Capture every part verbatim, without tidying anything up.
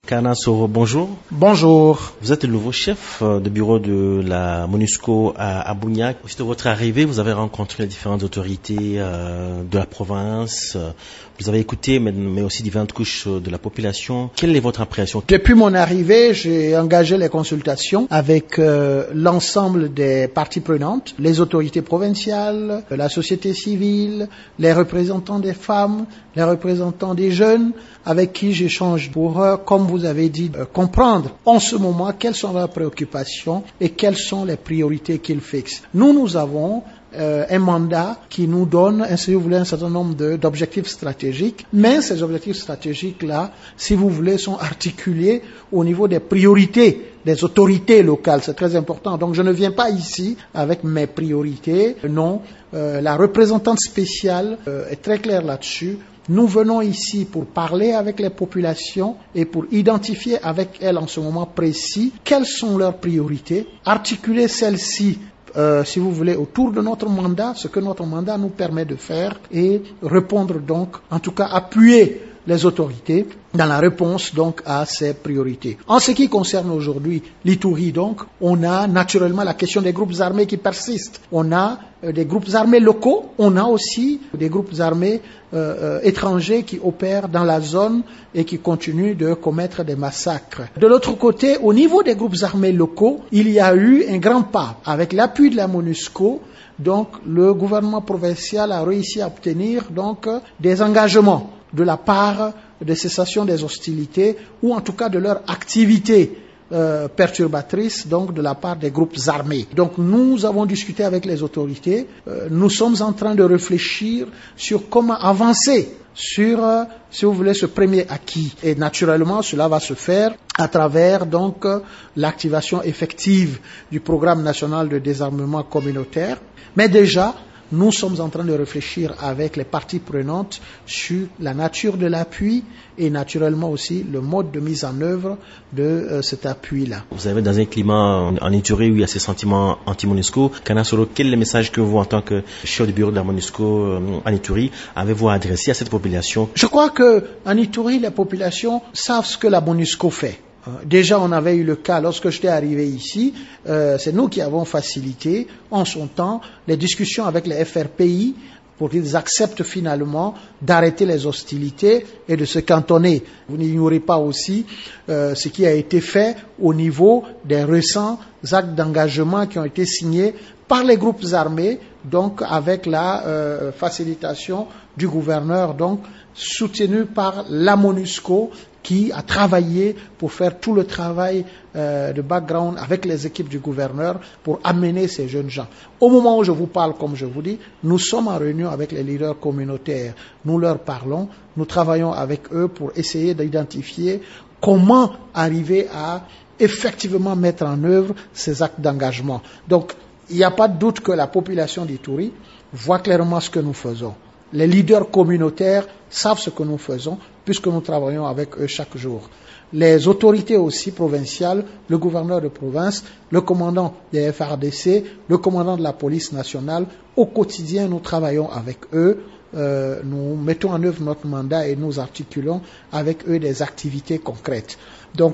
Kana Soro, bonjour. Bonjour. Vous êtes le nouveau chef de bureau de la MONUSCO à Bunia. Suite à votre arrivée, vous avez rencontré les différentes autorités euh, de la province. Vous avez écouté, mais, mais aussi différentes couches de la population. Quelle est votre impression? Depuis mon arrivée, j'ai engagé les consultations avec euh, l'ensemble des parties prenantes, les autorités provinciales, la société civile, les représentants des femmes, les représentants des jeunes, avec qui j'échange pour, euh, comme vous avez dit, euh, comprendre en ce moment quelles sont leurs préoccupations et quelles sont les priorités qu'ils fixent. Nous, nous avons Euh, un mandat qui nous donne, si vous voulez, un certain nombre de, d'objectifs stratégiques. Mais ces objectifs stratégiques-là, si vous voulez, sont articulés au niveau des priorités des autorités locales. C'est très important. Donc je ne viens pas ici avec mes priorités. Non, euh, la représentante spéciale euh, est très claire là-dessus. Nous venons ici pour parler avec les populations et pour identifier avec elles en ce moment précis quelles sont leurs priorités, articuler celles-ci Euh, si vous voulez, autour de notre mandat, ce que notre mandat nous permet de faire et répondre donc, en tout cas appuyer les autorités dans la réponse donc à ces priorités. En ce qui concerne aujourd'hui l'Ituri, donc, on a naturellement la question des groupes armés qui persistent. On a euh, des groupes armés locaux, on a aussi des groupes armés euh, euh, étrangers qui opèrent dans la zone et qui continuent de commettre des massacres. De l'autre côté, au niveau des groupes armés locaux, il y a eu un grand pas. Avec l'appui de la MONUSCO, donc le gouvernement provincial a réussi à obtenir donc des engagements de la part de cessation des hostilités ou en tout cas de leur activité euh, perturbatrice, donc de la part des groupes armés. Donc nous avons discuté avec les autorités, euh, nous sommes en train de réfléchir sur comment avancer sur, euh, si vous voulez, ce premier acquis. Et naturellement, cela va se faire à travers donc euh, l'activation effective du programme national de désarmement communautaire. Mais déjà, nous sommes en train de réfléchir avec les parties prenantes sur la nature de l'appui et naturellement aussi le mode de mise en œuvre de euh, cet appui-là. Vous avez dans un climat en, en Ituri où il y a ces sentiments anti-MONUSCO. Kana Soro, quel est le message que vous, en tant que chef de bureau de la MONUSCO euh, en Ituri, avez-vous adressé à cette population? Je crois qu'en Ituri, les populations savent ce que la MONUSCO fait. Déjà, on avait eu le cas, lorsque j'étais arrivé ici, euh, c'est nous qui avons facilité, en son temps, les discussions avec les F R P I pour qu'ils acceptent finalement d'arrêter les hostilités et de se cantonner. Vous n'ignorez pas aussi euh, ce qui a été fait au niveau des récents actes d'engagement qui ont été signés par les groupes armés, donc avec la euh, facilitation du gouverneur, donc soutenu par la MONUSCO, qui a travaillé pour faire tout le travail euh, de background avec les équipes du gouverneur pour amener ces jeunes gens. Au moment où je vous parle, comme je vous dis, nous sommes en réunion avec les leaders communautaires. Nous leur parlons, nous travaillons avec eux pour essayer d'identifier comment arriver à effectivement mettre en œuvre ces actes d'engagement. Donc, il n'y a pas de doute que la population d'Ituri voit clairement ce que nous faisons. Les leaders communautaires savent ce que nous faisons puisque nous travaillons avec eux chaque jour. Les autorités aussi provinciales, le gouverneur de province, le commandant des F R D C, le commandant de la police nationale, au quotidien nous travaillons avec eux, euh, nous mettons en œuvre notre mandat et nous articulons avec eux des activités concrètes. Donc,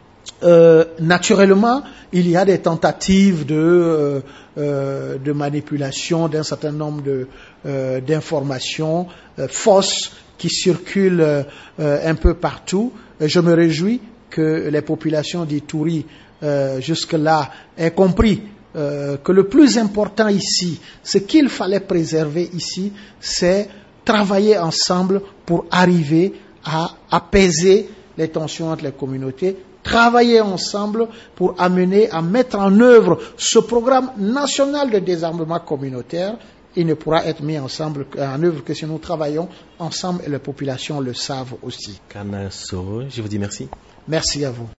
Euh, naturellement, il y a des tentatives de, euh, euh, de manipulation d'un certain nombre de, euh, d'informations euh, fausses qui circulent euh, un peu partout. Et je me réjouis que les populations d'Ituri euh, jusque-là aient compris euh, que le plus important ici, ce qu'il fallait préserver ici, c'est travailler ensemble pour arriver à apaiser les tensions entre les communautés, travailler ensemble pour amener à mettre en œuvre ce programme national de désarmement communautaire. Il ne pourra être mis ensemble, en œuvre que si nous travaillons ensemble et les populations le savent aussi. Kana Soro, je vous dis merci. Merci à vous.